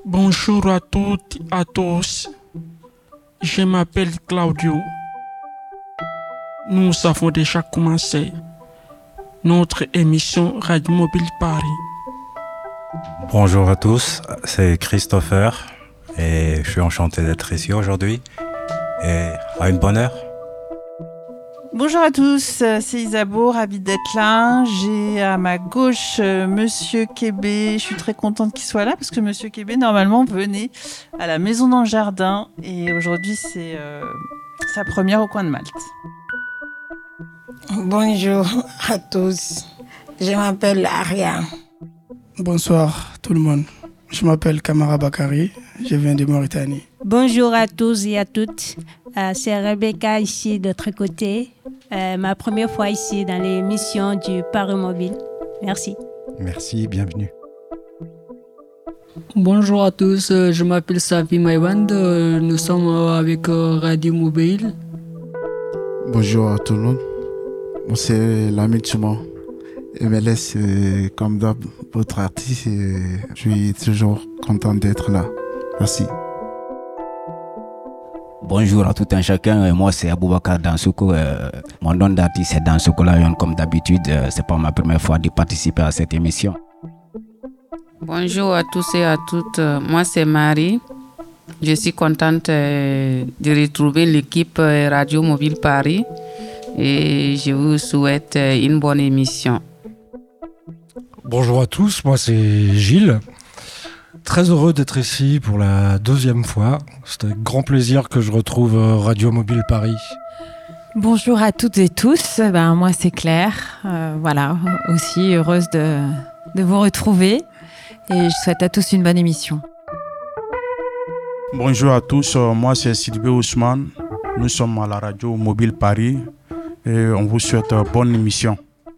Bonjour à toutes et à tous. Je m'appelle Claudio. Nous avons déjà commencé notre émission Radio Mobile Paris. Bonjour à tous, c'est Christopher et je suis enchanté d'être ici aujourd'hui et à une bonne heure. Bonjour à tous, c'est Isabeau, ravie d'être là. J'ai à ma gauche Monsieur Kébé. Je suis très contente qu'il soit là parce que Monsieur Kébé, normalement, venait à la Maison dans le Jardin et aujourd'hui, c'est sa première au coin de Malte. Bonjour à tous, je m'appelle Aria. Bonsoir tout le monde, je m'appelle Kamara Bakari, je viens de Mauritanie. Bonjour à tous et à toutes, c'est Rebecca ici de l'autre côté. Ma première fois ici dans l'émission du Paris Mobile. Merci. Merci, bienvenue. Bonjour à tous, je m'appelle Safi Maïwand, nous sommes avec Radio Mobile. Bonjour à tout le monde, moi c'est Lamine Chouman. MLS, comme d'hab, votre artiste, je suis toujours content d'être là. Merci. Bonjour à tout un chacun, moi c'est Aboubakar Dansouko, mon nom d'artiste c'est Dansouko Lion comme d'habitude, c'est pas ma première fois de participer à cette émission. Bonjour à tous et à toutes, moi c'est Marie, je suis contente de retrouver l'équipe Radio Mobile Paris et je vous souhaite une bonne émission. Bonjour à tous, moi c'est Gilles. Très heureux d'être ici pour la deuxième fois. C'est avec grand plaisir que je retrouve Radio Mobile Paris. Bonjour à toutes et tous. Moi, c'est Claire. Voilà, aussi heureuse de vous retrouver. Et je souhaite à tous une bonne émission. Bonjour à tous. Moi, c'est Sylvie Ousmane. Nous sommes à la Radio Mobile Paris. Et on vous souhaite bonne émission.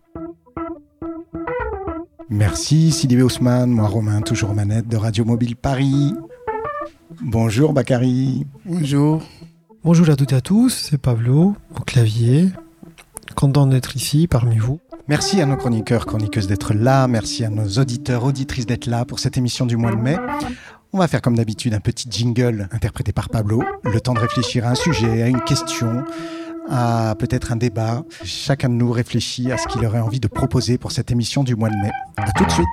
Merci Sylvie Ousmane, moi Romain, toujours aux manettes de Radio Mobile Paris. Bonjour Bakary. Bonjour. Bonjour à toutes et à tous, c'est Pablo, au clavier. Content d'être ici parmi vous. Merci à nos chroniqueurs, chroniqueuses d'être là. Merci à nos auditeurs, auditrices d'être là pour cette émission du mois de mai. On va faire comme d'habitude un petit jingle interprété par Pablo. Le temps de réfléchir à un sujet, à une question, à peut-être un débat. Chacun de nous réfléchit à ce qu'il aurait envie de proposer pour cette émission du mois de mai. À tout de suite.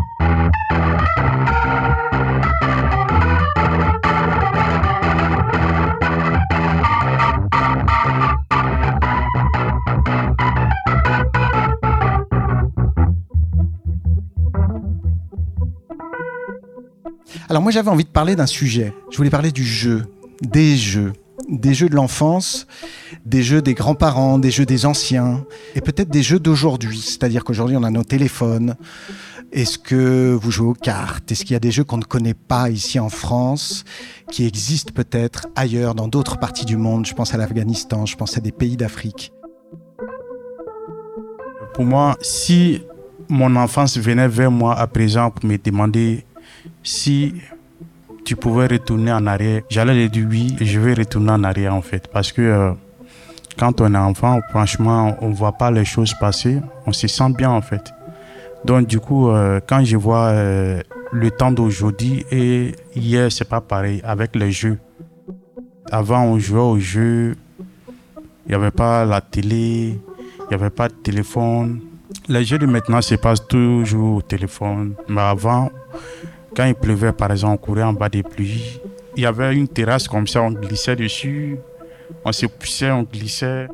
Alors moi j'avais envie de parler d'un sujet. Je voulais parler du jeu, des jeux de l'enfance, des jeux des grands-parents, des jeux des anciens, et peut-être des jeux d'aujourd'hui. C'est-à-dire qu'aujourd'hui, on a nos téléphones. Est-ce que vous jouez aux cartes ? Est-ce qu'il y a des jeux qu'on ne connaît pas ici en France, qui existent peut-être ailleurs, dans d'autres parties du monde ? Je pense à l'Afghanistan, je pense à des pays d'Afrique. Pour moi, si mon enfance venait vers moi à présent pour me demander si tu pouvais retourner en arrière, j'allais lui dire oui, je vais retourner en arrière en fait. Parce que quand on est enfant, franchement, on ne voit pas les choses passer, on se sent bien en fait. Donc du coup, quand je vois le temps d'aujourd'hui et hier, c'est pas pareil avec les jeux. Avant, on jouait aux jeux, il n'y avait pas la télé, il n'y avait pas de téléphone. Les jeux de maintenant se passent toujours au téléphone. Mais avant, quand il pleuvait, par exemple, on courait en bas des pluies. Il y avait une terrasse comme ça, on glissait dessus, on se poussait, on glissait.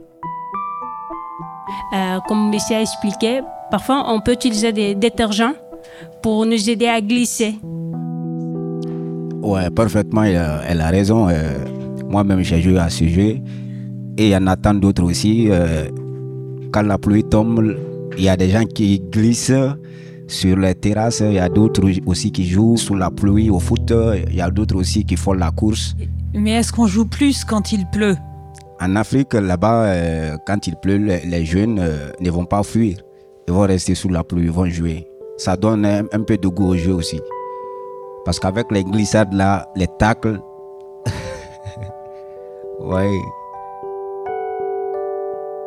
Comme monsieur a expliqué, parfois on peut utiliser des détergents pour nous aider à glisser. Ouais, parfaitement, elle a raison. Moi-même, j'ai joué à ce jeu. Et il y en a tant d'autres aussi. Quand la pluie tombe, il y a des gens qui glissent sur les terrasses, il y a d'autres aussi qui jouent sous la pluie au foot, il y a d'autres aussi qui font la course. Mais est-ce qu'on joue plus quand il pleut ? En Afrique, là-bas, quand il pleut, les jeunes ne vont pas fuir. Ils vont rester sous la pluie, ils vont jouer. Ça donne un peu de goût au jeu aussi. Parce qu'avec les glissades là, les tacles, ouais.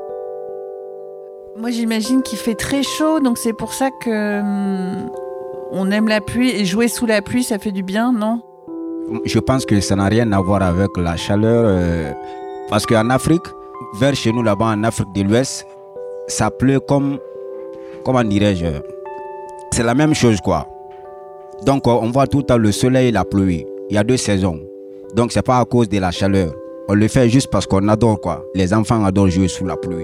Moi, j'imagine qu'il fait très chaud, donc c'est pour ça que on aime la pluie et jouer sous la pluie, ça fait du bien, non? Je pense que ça n'a rien à voir avec la chaleur. Parce qu'en Afrique, vers chez nous là-bas, en Afrique de l'Ouest, ça pleut comment dirais-je, c'est la même chose quoi. Donc on voit tout le temps le soleil et la pluie. Il y a 2 saisons. Donc c'est pas à cause de la chaleur. On le fait juste parce qu'on adore quoi. Les enfants adorent jouer sous la pluie.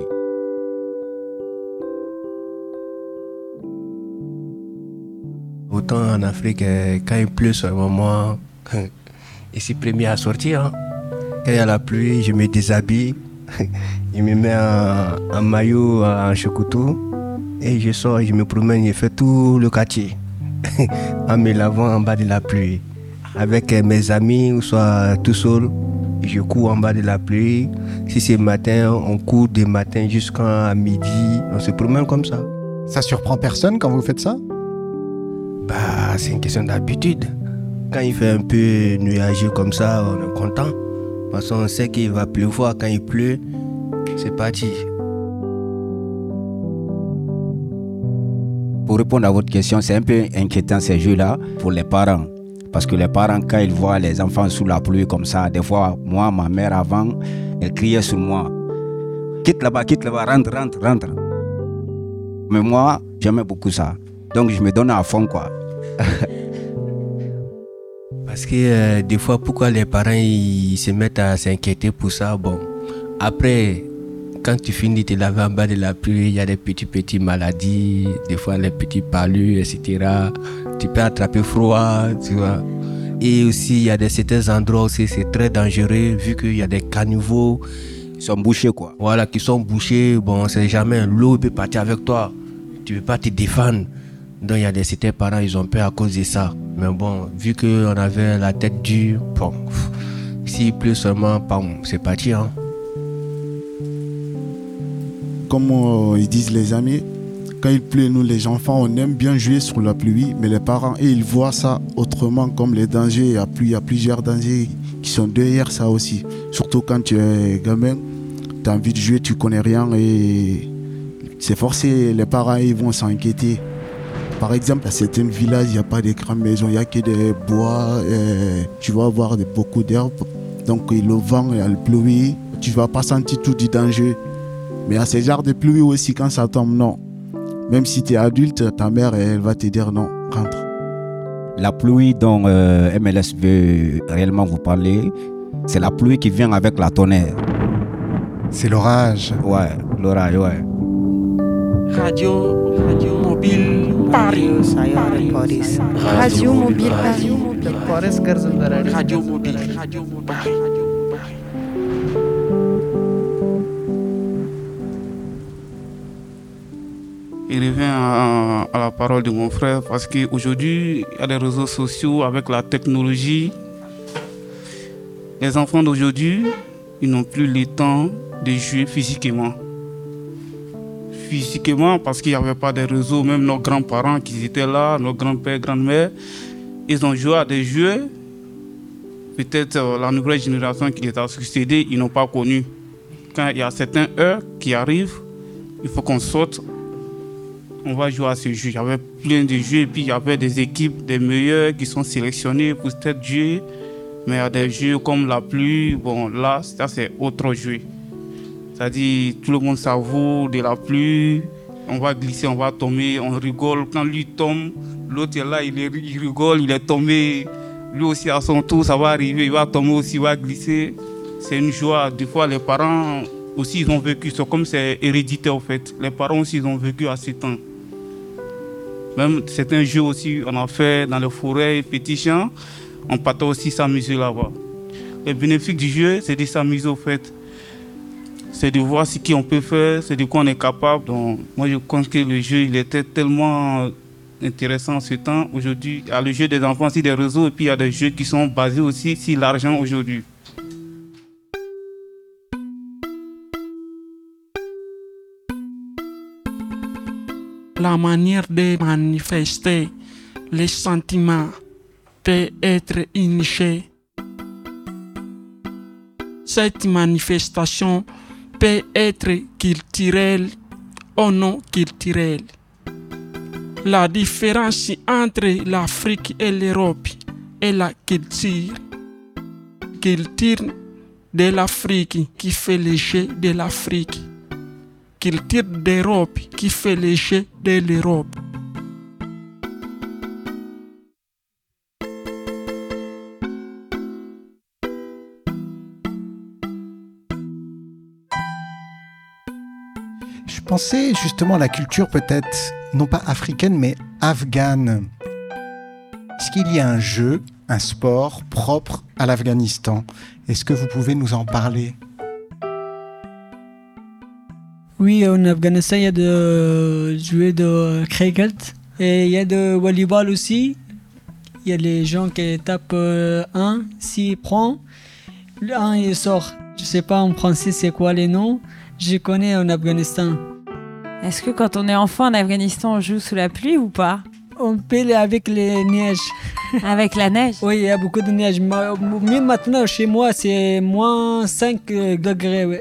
Autant en Afrique, quand il pleut sur un moment, je suis premier à sortir. Hein. Quand il y a la pluie, je me déshabille. Je me mets en maillot, en choucoutou. Et je sors, je me promène, je fais tout le quartier. En me lavant en bas de la pluie. Avec mes amis, ou soit tout seul, je cours en bas de la pluie. Si c'est matin, on court des matins jusqu'à midi. On se promène comme ça. Ça surprend personne quand vous faites ça? Bah, c'est une question d'habitude. Quand il fait un peu nuageux comme ça, on est content. Parce qu'on sait qu'il va pleuvoir. Quand il pleut, c'est parti. Pour répondre à votre question, c'est un peu inquiétant ces jeux-là pour les parents. Parce que les parents, quand ils voient les enfants sous la pluie comme ça, des fois, moi, ma mère avant, elle criait sur moi. Quitte là-bas, rentre. Mais moi, j'aimais beaucoup ça. Donc je me donne à fond quoi. Parce que des fois, pourquoi les parents ils se mettent à s'inquiéter pour ça? Bon, après, quand tu finis de te laver en bas de la pluie, il y a des petites maladies, des fois les petits palus, etc. Tu peux attraper froid, tu vois. Et aussi, il y a certains endroits aussi, c'est très dangereux, vu qu'il y a des caniveaux. Ils sont bouchés quoi. Voilà, qui sont bouchés. Bon, on sait jamais, l'eau peut partir avec toi. Tu ne peux pas te défendre. Donc il y a certains parents, ils ont peur à cause de ça. Mais bon, vu qu'on avait la tête dure, bon, s'il pleut seulement, bon, c'est parti. Hein. Comme ils disent les amis, quand il pleut, nous les enfants, on aime bien jouer sur la pluie, mais les parents, ils voient ça autrement comme les dangers. Il y a plusieurs dangers qui sont derrière ça aussi. Surtout quand tu es gamin, tu as envie de jouer, tu connais rien et c'est forcé, les parents ils vont s'inquiéter. Par exemple, à certains villages, il n'y a pas de grandes maisons, il n'y a que des bois, tu vas avoir beaucoup d'herbes. Donc le vent et la pluie, tu ne vas pas sentir tout du danger. Mais à ces genres de pluie aussi, quand ça tombe, non. Même si tu es adulte, ta mère, elle va te dire non, rentre. La pluie dont MLS veut réellement vous parler, c'est la pluie qui vient avec la tonnerre. C'est l'orage. Ouais, l'orage, ouais. Radio Mobile Paris. Radio Mobile Paris. Radio Mobile. Il revient à la parole de mon frère parce qu'aujourd'hui, il y a des réseaux sociaux avec la technologie. Les enfants d'aujourd'hui, ils n'ont plus le temps de jouer physiquement. Physiquement, parce qu'il n'y avait pas de réseaux, même nos grands-parents qui étaient là, nos grands-pères, grands-mères, ils ont joué à des jeux. Peut-être la nouvelle génération qui les a succédé, ils n'ont pas connu. Quand il y a certaines heures qui arrivent, il faut qu'on sorte. On va jouer à ce jeu. Il y avait plein de jeux et puis il y avait des équipes, des meilleurs qui sont sélectionnés pour cette jeu. Mais il y a des jeux comme la pluie. Bon, là, ça c'est autre jeu. C'est-à-dire, tout le monde savoure de la pluie. On va glisser, on va tomber, on rigole. Quand lui tombe, l'autre est là, il rigole, il est tombé. Lui aussi, à son tour, ça va arriver, il va tomber aussi, il va glisser. C'est une joie. Des fois, les parents aussi, ils ont vécu. C'est comme c'est héréditaire, en fait. Les parents aussi, ils ont vécu à ce temps. Même certains jeux aussi, on a fait dans les forêts, petits champs. On partait aussi s'amuser là-bas. Le bénéfice du jeu, c'est de s'amuser, au fait. C'est de voir ce qu'on peut faire, c'est de quoi on est capable. Donc, moi, je pense que le jeu, il était tellement intéressant en ce temps. Aujourd'hui, il y a le jeu des enfants, c'est des réseaux, et puis il y a des jeux qui sont basés aussi sur l'argent aujourd'hui. La manière de manifester les sentiments peut être initiée. Cette manifestation peut être culturelle ou non culturelle. La différence entre l'Afrique et l'Europe est la culture. Culture de l'Afrique qui fait le jeu de l'Afrique. Culture d'Europe qui fait le jeu de l'Europe. Je pensais justement à la culture peut-être, non pas africaine, mais afghane. Est-ce qu'il y a un jeu, un sport propre à l'Afghanistan? Est-ce que vous pouvez nous en parler? Oui, en Afghanistan, il y a de jouer de cricket et il y a de volleyball aussi. Il y a les gens qui tapent un, s'il prend, un il sort. Je sais pas en français c'est quoi les noms, je connais en Afghanistan. Est-ce que quand on est enfant en Afghanistan, on joue sous la pluie ou pas? On peut avec les neiges. Avec la neige? Oui, il y a beaucoup de neige. Même maintenant, chez moi, c'est moins 5 degrés. Ouais.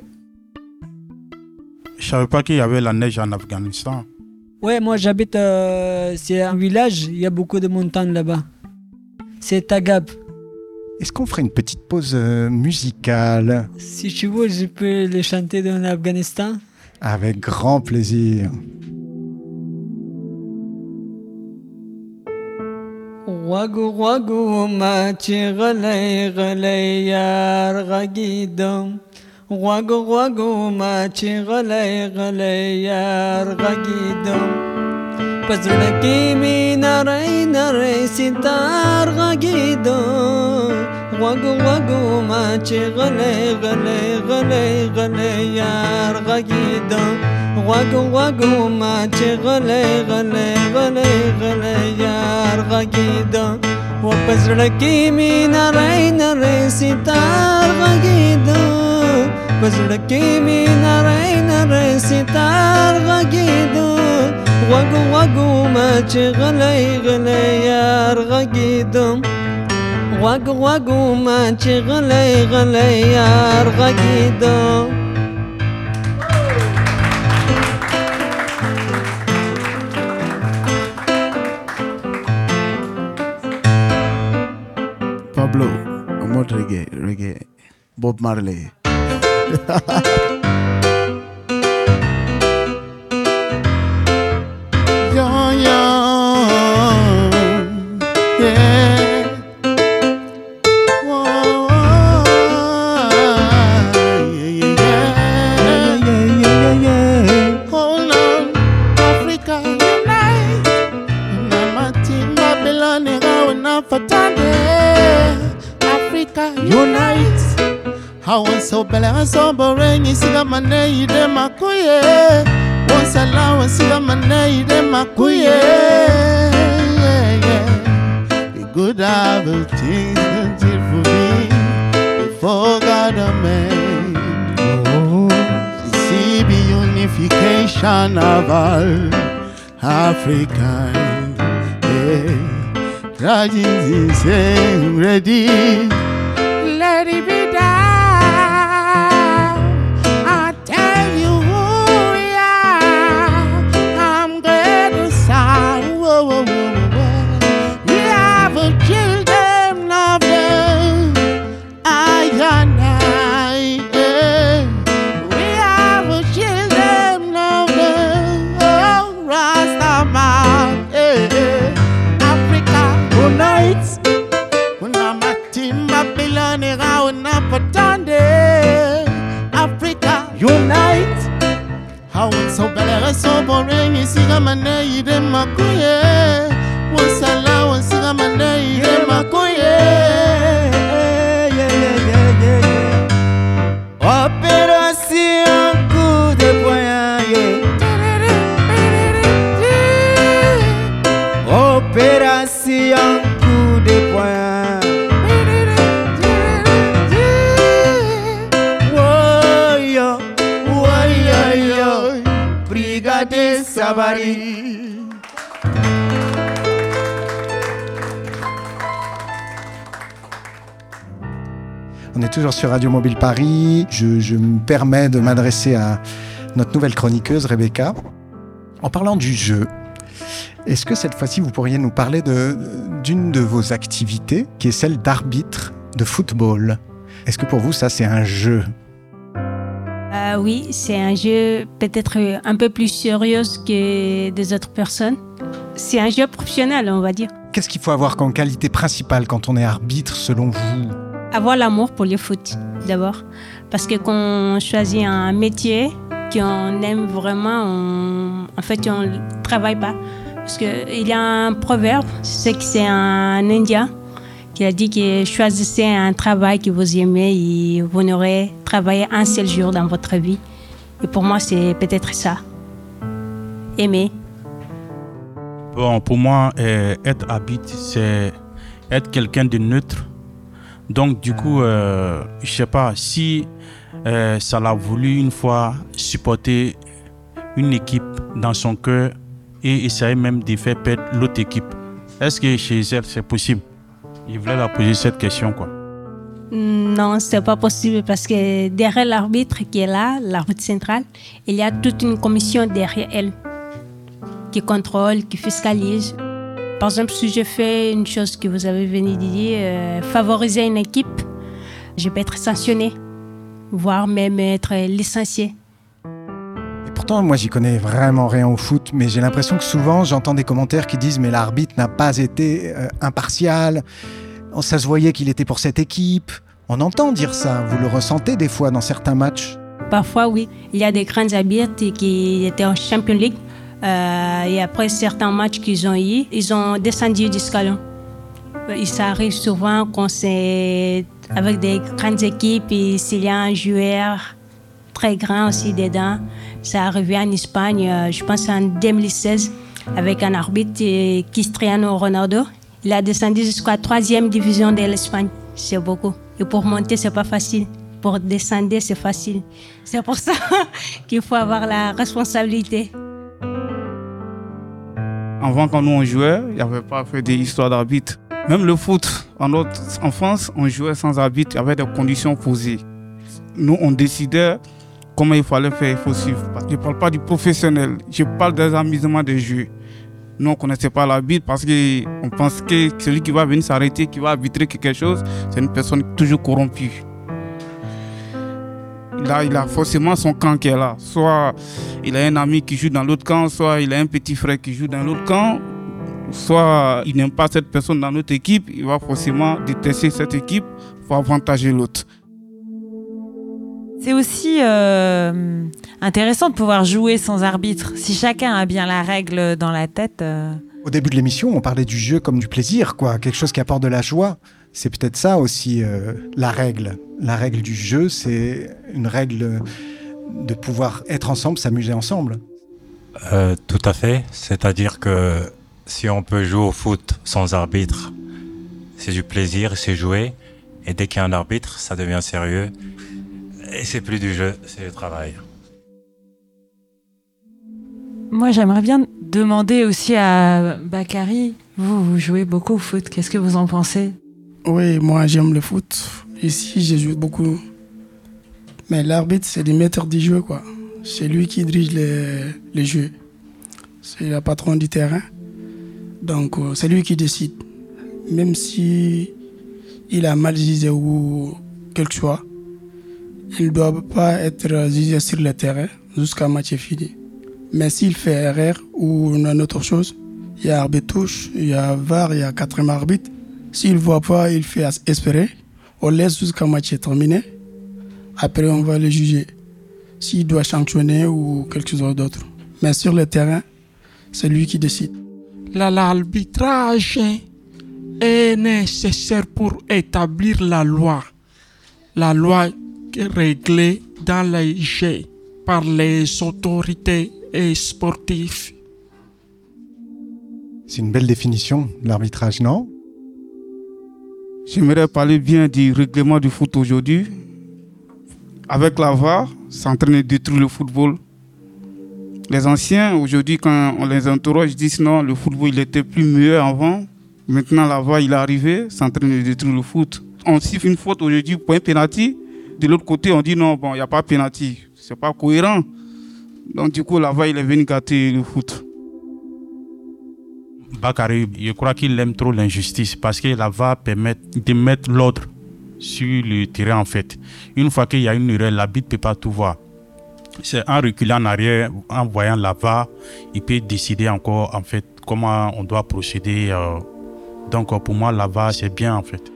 Je savais pas qu'il y avait la neige en Afghanistan. Ouais, moi j'habite, c'est un village, il y a beaucoup de montagnes là-bas. C'est Tagab. Est-ce qu'on ferait une petite pause musicale? Si tu veux, je peux les chanter dans l'Afghanistan. Avec grand plaisir. Wagu wagu machi ghalay ghalay yar ghagidum. Wagu wagu machi ghalay ghalay yar ghagidum. Pazraki mi naray naray sitar ghagidum. Wagu wagu machi ghalay ghalay ghalay ghalay yar ghagidum. Wagu wagu machi ghalay ghalay ghalay ghalay yar ghagidum. Wapazraki mi naray naray sitar ghagidum. Pazraki mi naray naray sitar ghagidum. Wagu wagu machi ghalay ghalay yar ghagidum. Wagu wagu machi ghalay ghalay yar ghagidum. Pablo, en mode reggae, Bob Marley. Yo, yo, yeah. Whoa, yeah. Hold on, Africa unite. Namati Babylon, Africa unite. Hawan so bela so borengi siga mane ide makuye. Wonsala wasiga mane ide makuye. The good evil things that did for me before God made. See the unification of all Africa. Raji's is ready. Let it be done. I tell you who we are. I'm glad to sign. Whoa, whoa, whoa, whoa. We have a children of them. I and I. We have a children of them. Oh, Rastaman. Nights when I'm at in Babylon, around Napatande, Africa unite. How it's so bad, so boring. You see, I'm a native in Makuye. What's a law? What's a man in Makuye? Opération coup de poing. Opération coup de poing. Woyo, woyo, Brigade Savary. On est toujours sur Radio Mobile Paris. Je me permets de m'adresser à notre nouvelle chroniqueuse, Rebecca. En parlant du jeu, Est-ce que cette fois-ci, vous pourriez nous parler d'une de vos activités, qui est celle d'arbitre de football? Est-ce que pour vous, ça, c'est un jeu? Oui, c'est un jeu peut-être un peu plus sérieux que des autres personnes. C'est un jeu professionnel, on va dire. Qu'est-ce qu'il faut avoir comme qualité principale quand on est arbitre, selon vous? Avoir l'amour pour le foot, d'abord. Parce que quand on choisit un métier qu'on aime vraiment, on ne travaille pas. Parce qu'il y a un proverbe, c'est que c'est un Indien qui a dit que choisissez un travail que vous aimez et vous n'aurez travaillé un seul jour dans votre vie. Et pour moi, c'est peut-être ça. Aimer. Bon, pour moi, être arbitre, c'est être quelqu'un de neutre. Donc, du coup, je ne sais pas si ça l'a voulu une fois supporter une équipe dans son cœur et essayer même de faire perdre l'autre équipe. Est-ce que chez elle, c'est possible? Je voulais la poser cette question, quoi. Non, c'est pas possible parce que derrière l'arbitre qui est là, l'arbitre central, il y a toute une commission derrière elle qui contrôle, qui fiscalise. Par exemple, si je fais une chose que vous avez venu de dire, favoriser une équipe, je peux être sanctionné, voire même être licencié. Et pourtant, moi, j'y connais vraiment rien au foot, mais j'ai l'impression que souvent, j'entends des commentaires qui disent « mais l'arbitre n'a pas été impartial, ça se voyait qu'il était pour cette équipe ». On entend dire ça, vous le ressentez des fois dans certains matchs? Parfois, oui. Il y a des grands arbitres qui étaient en Champions League. Et après certains matchs qu'ils ont eu, ils ont descendu du escalon. Ça arrive souvent quand c'est avec des grandes équipes et s'il y a un joueur très grand aussi dedans. Ça arrivé en Espagne, je pense en 2016, avec un arbitre, Cristiano Ronaldo. Il a descendu jusqu'à la 3e division de l'Espagne. C'est beaucoup. Et pour monter, c'est pas facile. Pour descendre, c'est facile. C'est pour ça qu'il faut avoir la responsabilité. Avant, quand nous on jouait, il n'y avait pas fait des histoires d'arbitre. Même le foot, en notre enfance, on jouait sans arbitre, il y avait des conditions posées. Nous, on décidait comment il fallait faire, il faut suivre. Je ne parle pas du professionnel, je parle des amusements des jeux. Nous, on ne connaissait pas l'arbitre parce qu'on pense que celui qui va venir s'arrêter, qui va arbitrer quelque chose, c'est une personne toujours corrompue. Là, il a forcément son camp qui est là. Soit il a un ami qui joue dans l'autre camp, soit il a un petit frère qui joue dans l'autre camp, soit il n'aime pas cette personne dans notre équipe, il va forcément détester cette équipe pour avantager l'autre. C'est aussi intéressant de pouvoir jouer sans arbitre. Si chacun a bien la règle dans la tête. Au début de l'émission, on parlait du jeu comme du plaisir, quoi. Quelque chose qui apporte de la joie. C'est peut-être ça aussi, la règle. La règle du jeu, c'est une règle de pouvoir être ensemble, s'amuser ensemble. Tout à fait. C'est-à-dire que si on peut jouer au foot sans arbitre, c'est du plaisir, c'est jouer. Et dès qu'il y a un arbitre, ça devient sérieux. Et c'est plus du jeu, c'est du travail. Moi, j'aimerais bien demander aussi à Bakary, vous jouez beaucoup au foot, qu'est-ce que vous en pensez? Oui, moi j'aime le foot. Ici, je joue beaucoup. Mais l'arbitre, c'est le maître du jeu, quoi. C'est lui qui dirige les jeux. C'est le patron du terrain. Donc, c'est lui qui décide. Même si il a mal jugé ou quelque chose, il ne doit pas être jugé sur le terrain jusqu'à match fini. Mais s'il fait erreur ou une autre chose, il y a arbitre touche, il y a VAR, il y a 4e arbitre. S'il ne voit pas, il fait espérer. On laisse jusqu'à match terminé. Après, on va le juger. S'il doit sanctionner ou quelque chose d'autre. Mais sur le terrain, c'est lui qui décide. L'arbitrage est nécessaire pour établir la loi. La loi est réglée dans les jeux par les autorités sportives. C'est une belle définition, l'arbitrage, non? J'aimerais parler bien du règlement du foot aujourd'hui. Avec la VAR, c'est en train de détruire le football. Les anciens, aujourd'hui, quand on les interroge, disent non, le football il était plus meilleur avant. Maintenant, la VAR il est arrivé, c'est en train de détruire le foot. On siffle une faute aujourd'hui pour un penalty. De l'autre côté, on dit non, bon, il n'y a pas de penalty. C'est pas cohérent. Donc du coup, la VAR il est venu gâter le foot. Bakary, je crois qu'il aime trop l'injustice parce que la VAR permet de mettre l'ordre sur le terrain en fait. Une fois qu'il y a une erreur, l'arbitre ne peut pas tout voir. C'est en reculant en arrière, en voyant la VAR, il peut décider encore en fait comment on doit procéder. Donc pour moi, la VAR c'est bien en fait.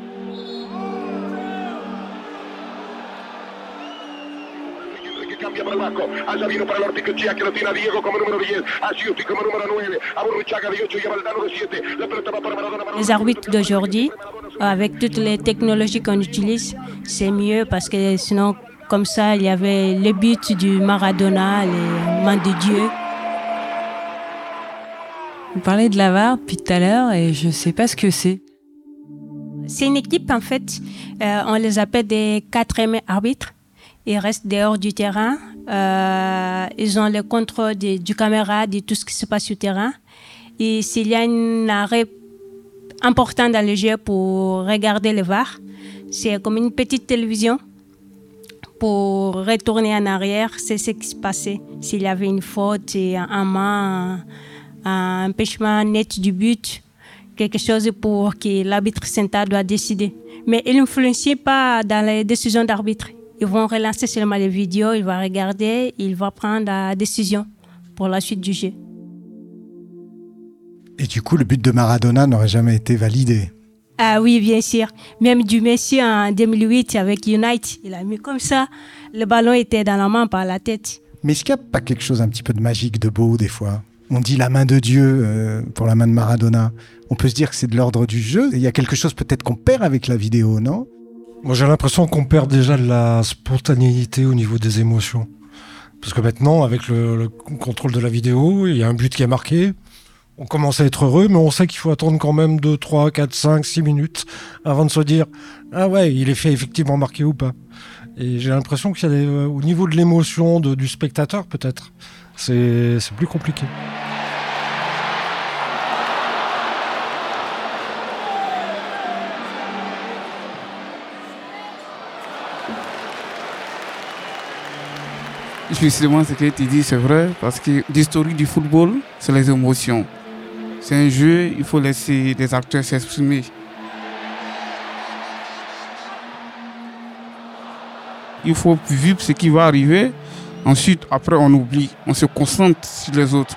Les arbitres d'aujourd'hui, avec toutes les technologies qu'on utilise, c'est mieux parce que sinon, comme ça, il y avait le but du Maradona, les mains de Dieu. Vous parlez de la VAR depuis tout à l'heure et je ne sais pas ce que c'est. C'est une équipe, en fait, on les appelle des 4e arbitres. Ils restent dehors du terrain. Ils ont le contrôle du caméra, de tout ce qui se passe sur le terrain. Et s'il y a un arrêt important dans le jeu pour regarder le VAR, c'est comme une petite télévision pour retourner en arrière. C'est ce qui se passait. S'il y avait une faute, un main, un empêchement net du but, quelque chose pour que l'arbitre central doit décider. Mais il n'influencie pas dans les décisions d'arbitre. Ils vont relancer seulement les vidéos, il va regarder, il va prendre la décision pour la suite du jeu. Et du coup, le but de Maradona n'aurait jamais été validé. Ah oui, bien sûr. Même du Messi en 2008 avec United, il a mis comme ça. Le ballon était dans la main par la tête. Mais est-ce qu'il n'y a pas quelque chose un petit peu de magique, de beau des fois ? On dit la main de Dieu pour la main de Maradona. On peut se dire que c'est de l'ordre du jeu. Il y a quelque chose peut-être qu'on perd avec la vidéo, non ? Moi, j'ai l'impression qu'on perd déjà de la spontanéité au niveau des émotions. Parce que maintenant, avec le contrôle de la vidéo, il y a un but qui est marqué. On commence à être heureux, mais on sait qu'il faut attendre quand même 2, 3, 4, 5, 6 minutes avant de se dire « Ah ouais, il est fait effectivement marquer ou pas ». Et j'ai l'impression qu'il y a au niveau de l'émotion du spectateur, peut-être, c'est plus compliqué. Justement, ce que tu dis, c'est vrai, parce que l'historique du football, c'est les émotions. C'est un jeu, il faut laisser les acteurs s'exprimer. Il faut vivre ce qui va arriver. Ensuite, après, on oublie, on se concentre sur les autres.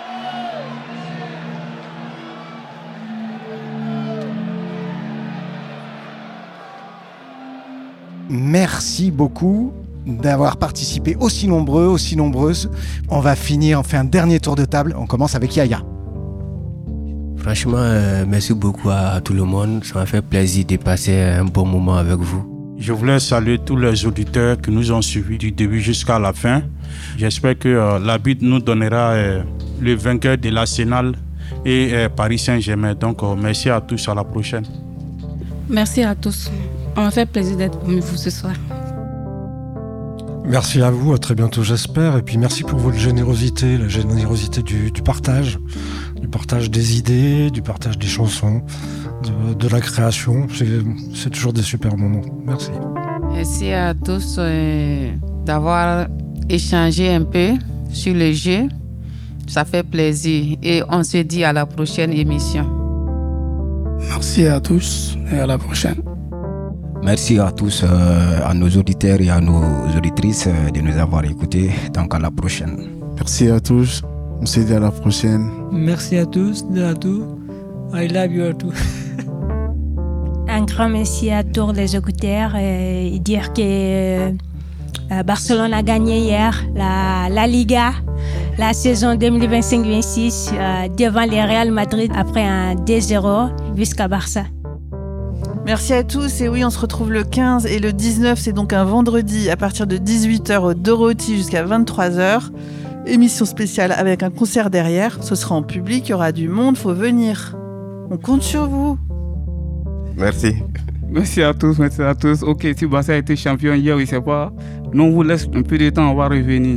Merci beaucoup d'avoir participé aussi nombreux, aussi nombreuses. On va finir, on fait un dernier tour de table. On commence avec Yaya. Franchement, merci beaucoup à tout le monde. Ça m'a fait plaisir de passer un bon moment avec vous. Je voulais saluer tous les auditeurs qui nous ont suivis du début jusqu'à la fin. J'espère que l'arbitre nous donnera le vainqueur de l'Arsenal et Paris Saint-Germain. Donc, merci à tous. À la prochaine. Merci à tous. On m'a fait plaisir d'être parmi vous ce soir. Merci à vous, à très bientôt j'espère, et puis merci pour votre générosité, la générosité du partage des idées, du partage des chansons, de la création, c'est toujours des super moments. Merci. Merci à tous d'avoir échangé un peu sur le jeu, ça fait plaisir et on se dit à la prochaine émission. Merci à tous et à la prochaine. Merci à tous, à nos auditeurs et à nos auditrices de nous avoir écoutés. Donc à la prochaine. Merci à tous. On se dit à la prochaine. Merci à tous, à tous. I love you à tous. Un grand merci à tous les auditeurs et dire que Barcelone a gagné hier la Liga, la saison 2025-26 devant le Real Madrid après un 2-0 jusqu'à Barça. Merci à tous et oui, on se retrouve le 15 et le 19, c'est donc un vendredi à partir de 18h au Dorothy jusqu'à 23h. Émission spéciale avec un concert derrière, ce sera en public, il y aura du monde, faut venir. On compte sur vous. Merci. Merci à tous, merci à tous. Ok, si Barça a été champion hier, je ne sais pas. Nous, on vous laisse un peu de temps, on va revenir.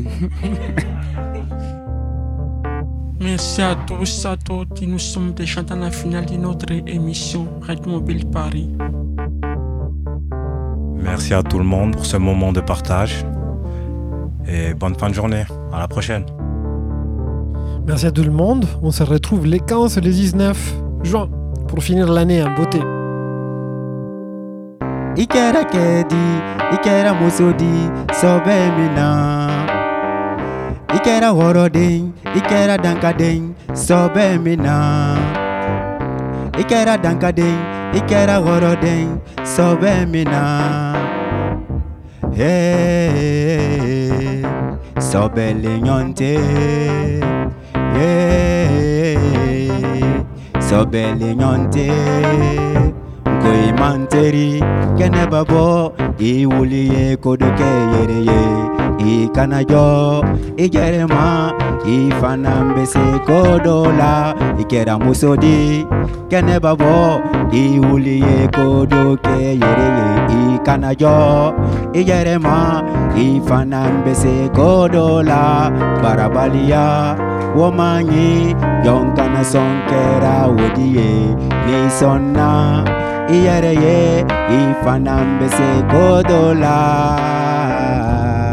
Merci à tous, à toutes. Nous sommes déjà dans la finale de notre émission Radio Mobile Paris. Merci à tout le monde pour ce moment de partage. Et bonne fin de journée. À la prochaine. Merci à tout le monde. On se retrouve les 15 et les 19 juin pour finir l'année en beauté. Ikera kedi, ikera musodi, sobe mina. Ikera horoding, ikera dankading, sobe mina. Ikera dankading, ikera horoding, sobe mina. Hey, sobe linyonte. Hey, sobe linyonte. Koi manteri kene babo I wuliye kodoke yereye I kanajo I jerema I fanambese kodola I kera musodi kene babo I wuliye kodoke yereye I kanajo I jerema I fanambese kodola barabalia womanyi yonkana sonkera wodiye ni sonna Iyereye ifanambese kodola